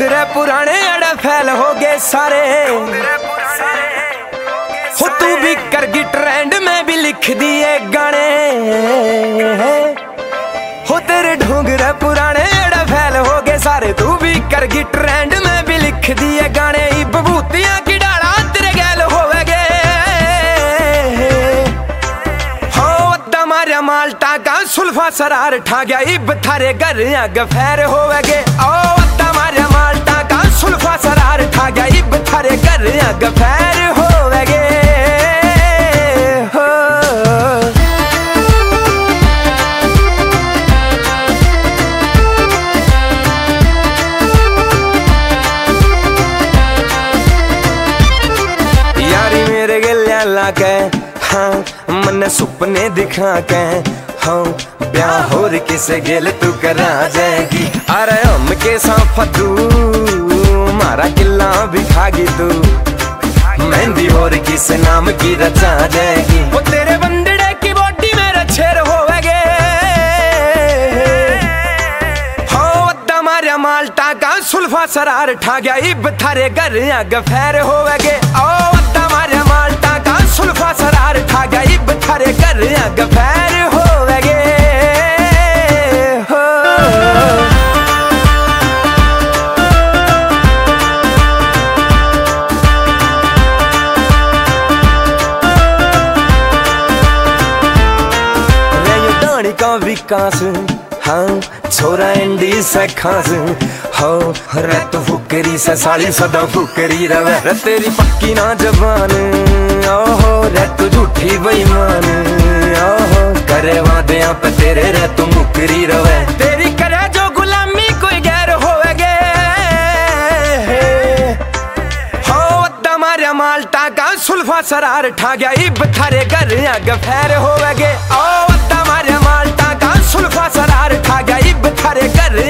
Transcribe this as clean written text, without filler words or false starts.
ढोंगरे पुराने अड़ा फैल हो गए सारे। हो तू भी करगी ट्रेंड में भी लिख दिए गाने। हो तेरे ढोंगरे पुराने अड़ा फैल हो गए सारे। तू भी करगी ट्रेंड में भी लिख दिए गाने। बबूतियां की डाला तेरे गैल होवेगे। हो अद्दा मारिया माल्टा का सुल्फा सरार ठा गया। इब थारे घर गफैर होवेगे। ओ अद्दा मारिया माल्टा का सुल्फा सरार ठा गया। इब थारे घर गफैर होवेगे। यारी मेरे गलिया लाके हाँ मन सुपने दिखा के हाँ ब्याह और किसे गेल तू करा जाएगी। अरे हम के साफतू मारा किला भी खागी तू। मेहंदी और किस नाम की रचा जाएगी। वो तेरे बंदड़े की बॉडी में रछेर होवेगे। हो अद्दा मारिया माल्टा का सुल्फा सरार ठा गया। इब थारे घर गफैर होवेगे। ओ अद्दा मारिया माल्टा का सुल्फा सरार ठा गया। इब थारे घर गफैर होवेगे। का विकास हाँ छोरा एंडी से खास हो रे तो फुकरी से साली सदा फुकरी रवे। रे तेरी पक्की ना जबान ओहो रे तू झूठी बेईमान। ओहो करे वादियां पे तेरे रे तू मुकरी रवे। तेरी करे जो गुलामी कोई गैर होवेगे। हो अद्दा मारिया माल्टा का सुल्फा सरार ठा गया। इब थारे घर गफैर होवेगे। ओ अद्दा मारिया माल्टा का सुल्फा सरार ठा गया। इब थारे घर